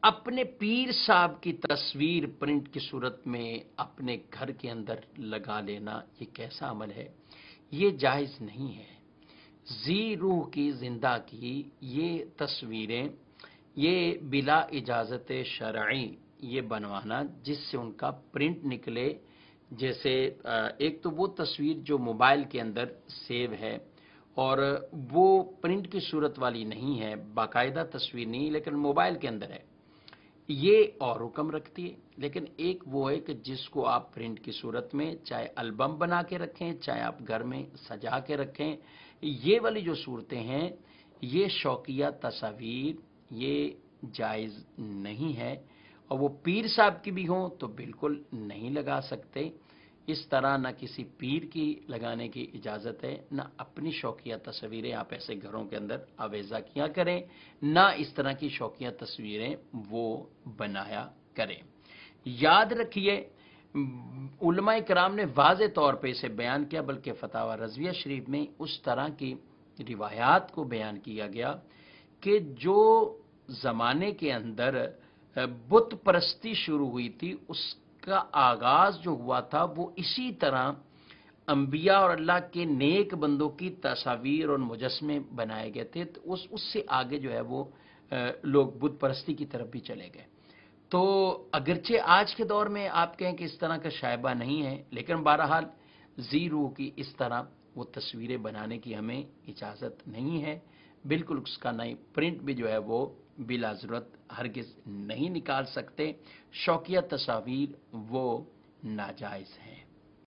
अपने पीर साहब की तस्वीर प्रिंट की सूरत में अपने घर के अंदर लगा लेना ये कैसा अमल है? ये जायज़ नहीं है। जी रूह की जिंदा की ये तस्वीरें, ये बिला इजाज़त शरई ये बनवाना जिससे उनका प्रिंट निकले, जैसे एक तो वो तस्वीर जो मोबाइल के अंदर सेव है और वो प्रिंट की सूरत वाली नहीं है, बाकायदा तस्वीर नहीं लेकिन मोबाइल के अंदर है, ये और हुक्म रखती है। लेकिन एक वो है कि जिसको आप प्रिंट की सूरत में चाहे एल्बम बना के रखें, चाहे आप घर में सजा के रखें, ये वाली जो सूरतें हैं, ये शौकिया तस्वीर ये जायज़ नहीं है। और वो पीर साहब की भी हों तो बिल्कुल नहीं लगा सकते। इस तरह ना किसी पीर की लगाने की इजाज़त है, ना अपनी शौकिया तस्वीरें आप ऐसे घरों के अंदर आवेज़ा किया करें, ना इस तरह की शौकिया तस्वीरें वो बनाया करें। याद रखिए, उलमाए कराम ने वाज़े तौर पे इसे बयान किया, बल्कि फतावा रज़विया शरीफ में उस तरह की रिवायात को बयान किया गया कि जो ज़माने के अंदर बुत परस्ती शुरू हुई थी, उसका आगाज़ जो हुआ था वो इसी तरह अंबिया और अल्लाह के नेक बंदों की तस्वीर और मुजस्मे बनाए गए थे। तो उससे आगे जो है वो लोग बुत परस्ती की तरफ भी चले गए। तो अगरचे आज के दौर में आप कहें कि इस तरह का शायबा नहीं है, लेकिन बहरहाल जी रूह की इस तरह वो तस्वीरें बनाने की हमें इजाज़त नहीं है। बिल्कुल उसका नई प्रिंट भी जो है वो बिला ज़रूरत हरगिज़ नहीं निकाल सकते। शौकिया तस्वीर वो नाजायज़ हैं।